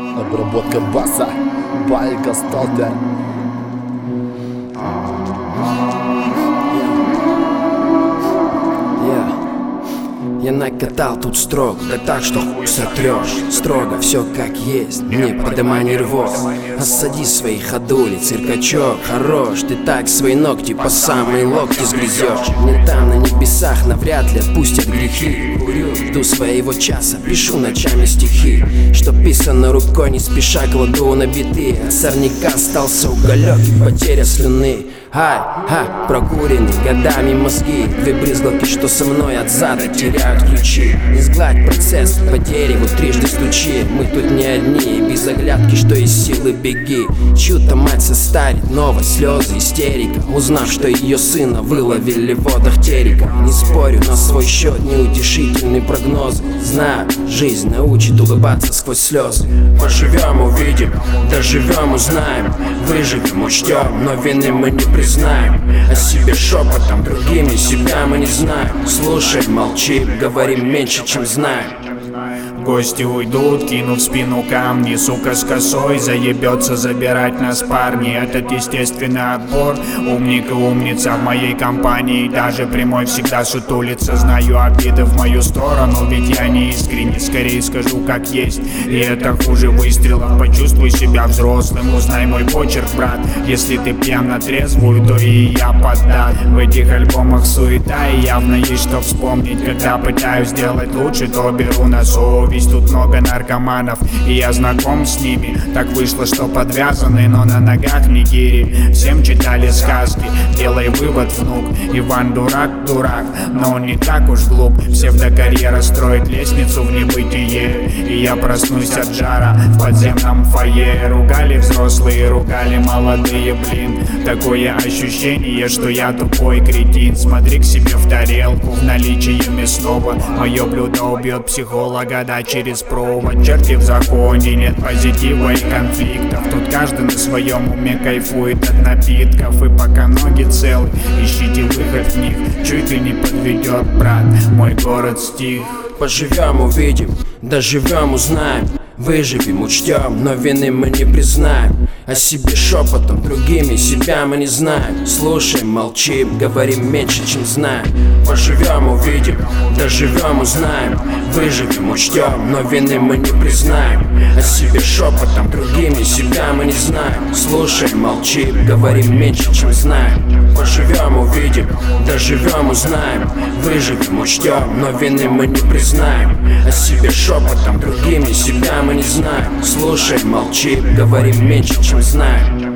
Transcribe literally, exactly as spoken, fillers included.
Обработка баса, байка сталтер. Я накатал тут строго, да так, что хуй сотрешь. Строго все как есть, не подымай нервоз. Осади свои ходули, циркачок, хорош. Ты так свои ногти по самые локти сгрызешь. Мне там на небесах навряд ли отпустят грехи. Курю, жду своего часа, пишу ночами стихи. Что писано рукой, не спеша кладу на биты. От сорняка остался уголек и потеря слюны. Ай, ха, прокуренный годами мозги. Две брызгалки, что со мной от зада теряют ключи. Не сгладь процесс, по дереву трижды стучи. Мы тут не одни, без оглядки, что из силы беги. Чью-то мать состарит, новость, слезы, истерика. Узнав, что ее сына выловили в водах терека. Не спорю, на свой счет неутешительный прогноз. Знаю, жизнь научит улыбаться сквозь слезы. Поживем, увидим, доживем, узнаем. Выживем, учтем, но вины мы не признаем. О себе шепотом, другими себя мы не знаем. Слушаем, молчим, говорим меньше, чем знаем. Гости уйдут, кинув в спину камни. Сука с косой заебется забирать нас парни. Этот естественный отбор. Умник и умница в моей компании. Даже прямой всегда сутулится. Знаю обиды в мою сторону, ведь я не искренне. Скорее скажу как есть, и это хуже выстрела. Почувствуй себя взрослым, узнай мой почерк, брат. Если ты пьян на трезвую, то и я поддат. В этих альбомах суета, и явно есть что вспомнить. Когда пытаюсь сделать лучше, то беру на совесть. Тут много наркоманов, и я знаком с ними. Так вышло, что подвязаны, но на ногах не гири. Всем читали сказки, делай вывод, внук. Иван дурак, дурак, но он не так уж глуп. Псевдокарьера строит лестницу в небытие, и я проснусь от жара в подземном фойе. Ругали взрослые, ругали молодые, блин. Такое ощущение, что я тупой кретин. Смотри к себе в тарелку, в наличии мясного. Мое блюдо убьет психолога, да, через провод. Черти в законе, нет позитива и конфликтов. Тут каждый на своем уме кайфует от напитков. И пока ноги целы, ищите выход в них. Чуть ли не подведет, брат, мой город стих. Поживем, увидим, доживем, узнаем. Выживем, учтем, но вины мы не признаем. О себе шепотом, другими себя мы не знаем. Слушаем, молчим, говорим меньше, чем знаем. Поживем, увидим, доживем, узнаем. Выживем, учтем, но вины мы не признаем. О себе шепотом, другими себя мы не знаем. Слушаем, молчим, говорим меньше, чем знаем. Поживем, увидим, доживем, узнаем. Выживем, учтем, но вины мы не признаем. О себе шепотом, другими себя мы не знаем. Слушаем, молчим, говорим меньше, чем знаем.